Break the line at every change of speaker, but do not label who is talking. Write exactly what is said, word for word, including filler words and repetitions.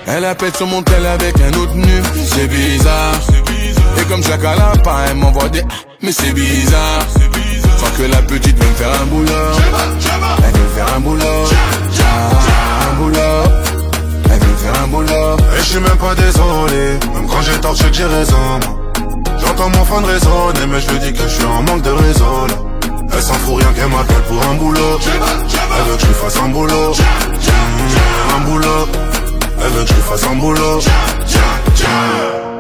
Elle appelle sur mon tel avec un autre nu. C'est bizarre. Et comme chaque lapin, elle m'envoie des... Mais c'est bizarre. Sans que la petite veut me faire un boulot. Elle veut me faire un boulot. Ah, un boulot. Elle veut me faire un boulot.
Et je suis même pas désolé. Même quand j'ai tort, je sais que j'ai raison. J'entends mon fan raisonner, mais je lui dis que je suis en manque de réseau là. Elle s'en fout rien qu'elle m'appelle pour un boulot. Elle veut que je lui fasse un boulot. Mmh, un boulot. Elle veut que je lui fasse un boulot.